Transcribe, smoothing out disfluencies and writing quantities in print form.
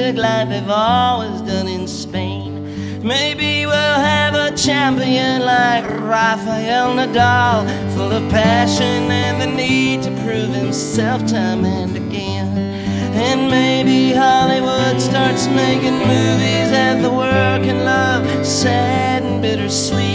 good like they've always done in Spain. Maybe we'll have a champion like Rafael Nadal, full of passion and the need to prove himself time and again. And maybe Hollywood starts making movies that the world can love, sad and bittersweet.